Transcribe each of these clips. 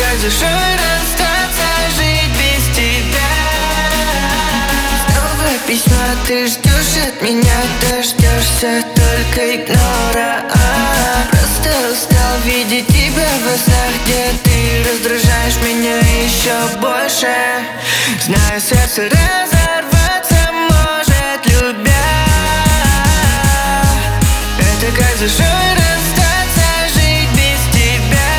как за шоу расстаться, жить без тебя. Снова письма ты ждешь от меня, дождешься только игнора. Просто устал видеть тебя в глазах, где ты раздражаешь меня еще больше. Знаю, сердце разорваться может, любя. Это как за шоу расстаться, жить без тебя.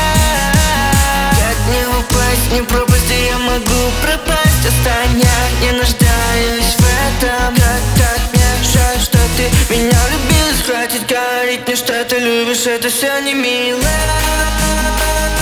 Как не упасть, не пропасть, и я могу пропасть. Остань, я не нуждаюсь в этом. Как мне жаль, что ты меня любишь. Хватит говорить мне, что ты любишь, это все не мило.